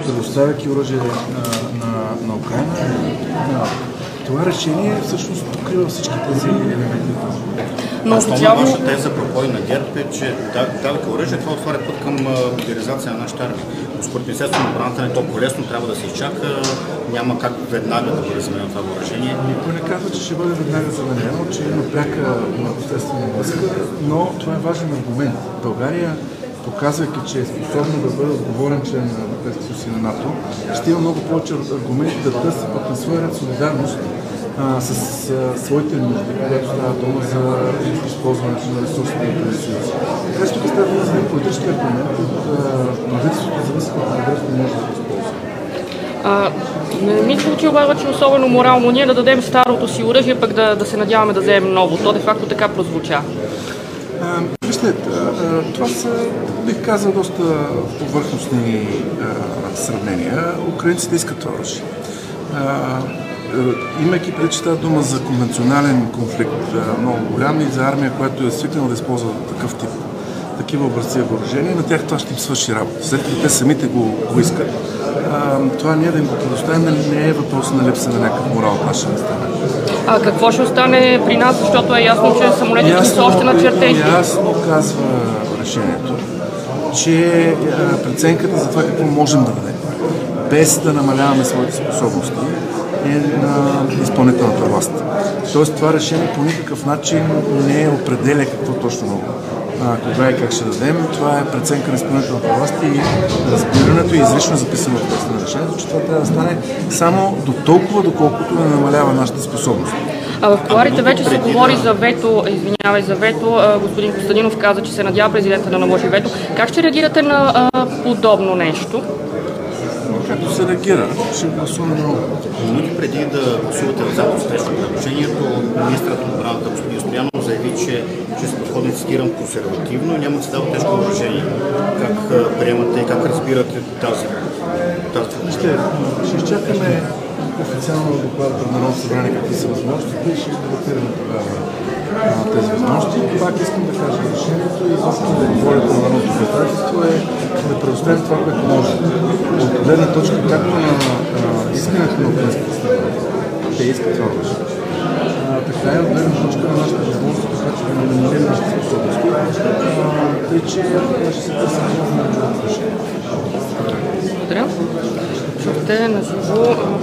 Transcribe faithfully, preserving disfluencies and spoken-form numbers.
предоставяйки оръжие на, на, на Украйна. Това решение всъщност покрива всички тези елементи. Но основна ваша теза пропой на ГЕРБ е, че давайки оръжие, това отваря път към модернизация на нашата армия. Но според Министерството на отбраната не е толкова лесно, трябва да се изчака, няма как веднага да бъде заменено това въоръжение. Никой не казва, че ще бъде веднага заменено, че има пряка непосредствена връзка, но това е важен аргумент. България, показвайки, че е способна да бъде отговорен член на Европейския съюз и на НАТО, ще има много повече аргументи да търси пък на своя ред солидарност а, с а, своите нужди, когато става дума за използването на ресурсите на Европейския съюз. Така че тук става дума за един политически аргумент от правителството, зависи от правителството не може да се използва. А, не ми звучи обаче особено морално ние да дадем старото си оръжие, пък да, да се надяваме да вземем ново. То де факто така прозвуча. Вижте, това са, бих казал, доста повърхностни а, сравнения. Украинците искат това оръжие. Имайки преди, че става дума за конвенционален конфликт, много голям и за армия, която е свикнала да използва такъв тип, такива образци въоръжения, на тях това ще им свърши работа. След като те самите го, го искат, а, това ние да им го предоставим не е въпрос на липса на някакъв морал от наша страна. А какво ще остане при нас, защото е ясно, че самолетите са още на чертежи? Ясно казва решението, че а, преценката за това какво можем да дадем, без да намаляваме своите способности, е на изпълнителната власт. Тоест това решение по никакъв начин не определя какво точно а, кога и как ще дадем. Това е преценка на изпълнителната власт и разбирането и изрично е записано в текста на решението, че това трябва да стане само до толкова, доколкото не намалява нашите способности. А в кулоарите вече се говори за вето, извинявай, за вето. Господин Костадинов каза, че се надява президента да наложи вето. Как ще реагирате на а, подобно нещо? Както се реагира, ще гласуваме много. Минути преди да гласувате за успешно предложението, министърът на отбраната господин Стоянов заяви, че ще се подходи, цитирам, консервативно и няма да се дава тежко въоръжение. Как приемате и как разбирате тази тази? Ще, ще изчакаме официално доклад пред Народното събрание какви са възможностите и ще дебатираме тогава тези възможности. Пак искам да кажа, решението и волята на народното представителство е да предоставим това, което може. От гледна точка както на искането на украинската страна, те искат това беше. Така и от гледна точка на нашата възможност, така че да не намалим нашите способности, тъй че ще се търси възможно решение. Благодаря. Чухте на живо